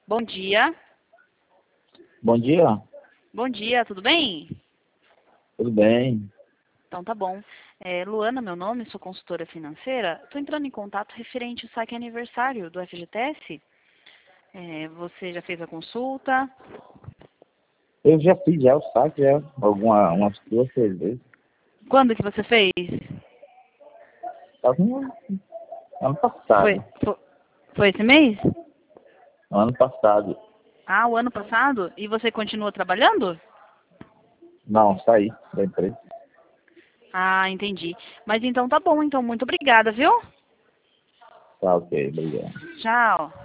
Bom dia. Bom dia, Bom dia, tudo bem? tudo bem? Então tá bom. Luana, meu nome, sou consultora financeira. Estou entrando em contato referente ao saque aniversário do FGTS. Você já fez a consulta? Eu já fiz já o saque, já, umas 2, 3 vezes. Quando que você fez? Tava no ano Foi, passado. fo- foi esse mês? No ano passado. Ah, o ano passado? E você continua trabalhando? Não, saí da empresa. Ah, entendi. Mas então tá bom, então muito obrigada, viu? Tá, ok, obrigado. Tchau.